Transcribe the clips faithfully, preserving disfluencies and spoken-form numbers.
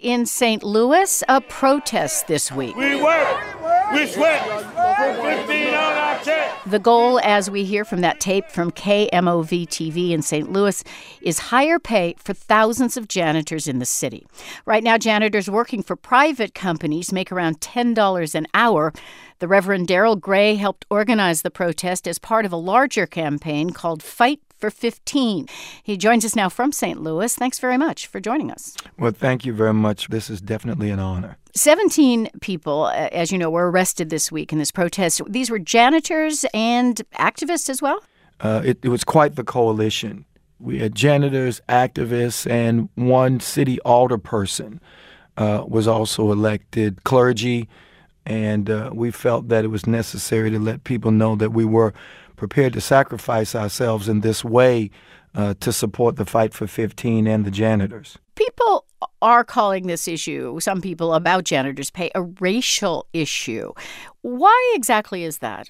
In Saint Louis, a protest this week. We work, we sweat, for fifteen on our check. The goal, as we hear from that tape from K M O V T V in Saint Louis, is higher pay for thousands of janitors in the city. Right now, janitors working for private companies make around ten dollars an hour. The Reverend Darrell Gray helped organize the protest as part of a larger campaign called Fight for fifteen. He joins us now from Saint Louis. Thanks very much for joining us. Well, thank you very much. This is definitely an honor. seventeen people, as you know, were arrested this week in this protest. These were janitors and activists as well? Uh, it, it was quite the coalition. We had janitors, activists, and one city alderperson uh, was also elected, clergy, and uh, we felt that it was necessary to let people know that we were prepared to sacrifice ourselves in this way uh, to support the Fight for fifteen and the janitors. People are calling this issue, some people about janitors' pay, a racial issue. Why exactly is that?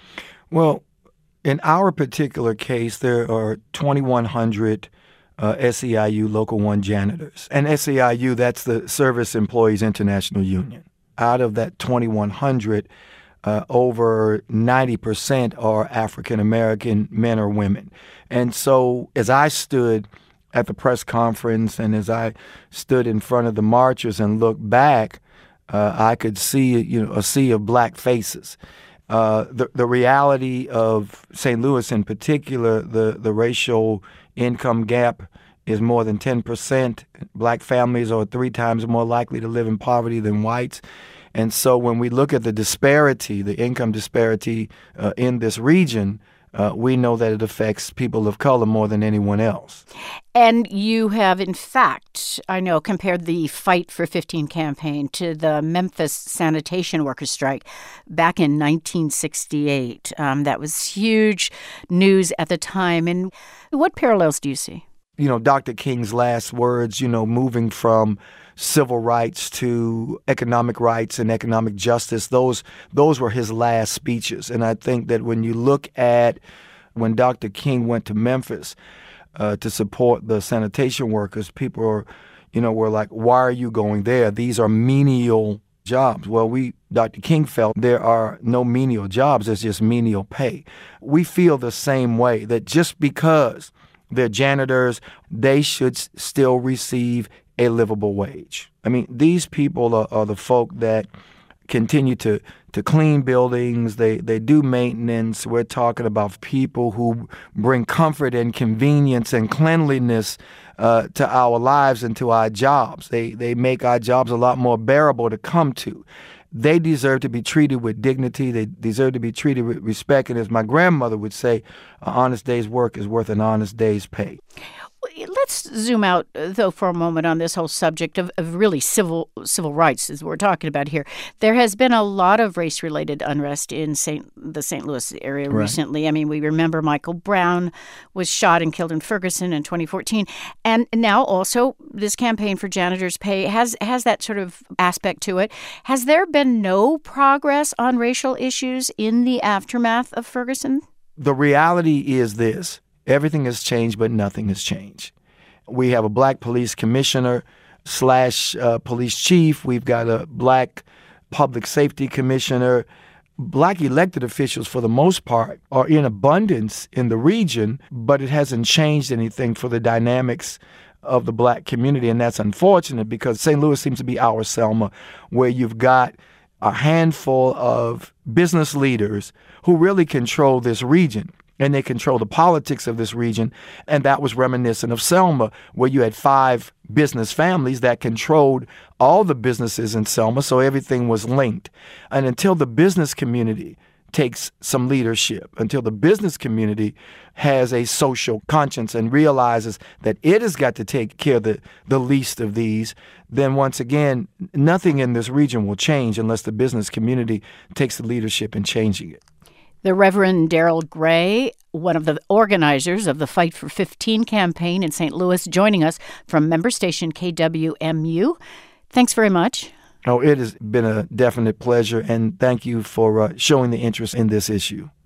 Well, in our particular case, there are twenty-one hundred uh, S E I U Local one janitors. And S E I U, that's the Service Employees International Union. Out of that twenty-one hundred, Uh, over ninety percent are African-American men or women. And so as I stood at the press conference and as I stood in front of the marchers and looked back, uh, I could see, you know, a sea of black faces. Uh, the, the reality of Saint Louis in particular, the, the racial income gap is more than ten percent. Black families are three times more likely to live in poverty than whites. And so when we look at the disparity, the income disparity uh, in this region, uh, we know that it affects people of color more than anyone else. And you have, in fact, I know, compared the Fight for fifteen campaign to the Memphis sanitation workers strike back in nineteen sixty-eight. Um, that was huge news at the time. And what parallels do you see? You know, Doctor King's last words, you know, moving from civil rights to economic rights and economic justice, those those were his last speeches. And I think that when you look at when Doctor King went to Memphis uh, to support the sanitation workers, people are, you know, were like, why are you going there? These are menial jobs. Well, we, Doctor King felt there are no menial jobs, there's just menial pay. We feel the same way, that just because they're janitors, they should s- still receive a livable wage. I mean, these people are, are the folk that continue to, to clean buildings. They they do maintenance. We're talking about people who bring comfort and convenience and cleanliness uh, to our lives and to our jobs. They they make our jobs a lot more bearable to come to. They deserve to be treated with dignity. They deserve to be treated with respect. And as my grandmother would say, an honest day's work is worth an honest day's pay. Let's zoom out, though, for a moment on this whole subject of, of really civil civil rights, as we're talking about here. There has been a lot of race-related unrest in Saint the Saint Louis area Right. recently. I mean, we remember Michael Brown was shot and killed in Ferguson in twenty fourteen. And now also this campaign for janitors' pay has, has that sort of aspect to it. Has there been no progress on racial issues in the aftermath of Ferguson? The reality is this. Everything has changed, but nothing has changed. We have a black police commissioner slash uh, police chief. We've got a black public safety commissioner. Black elected officials, for the most part, are in abundance in the region, but it hasn't changed anything for the dynamics of the black community. And that's unfortunate because Saint Louis seems to be our Selma, where you've got a handful of business leaders who really control this region. And they control the politics of this region. And that was reminiscent of Selma, where you had five business families that controlled all the businesses in Selma, so everything was linked. And until the business community takes some leadership, until the business community has a social conscience and realizes that it has got to take care of the, the least of these, then once again, nothing in this region will change unless the business community takes the leadership in changing it. The Reverend Darrell Gray, one of the organizers of the Fight for fifteen campaign in Saint Louis, joining us from member station K W M U. Thanks very much. Oh, it has been a definite pleasure, and thank you for uh, showing the interest in this issue.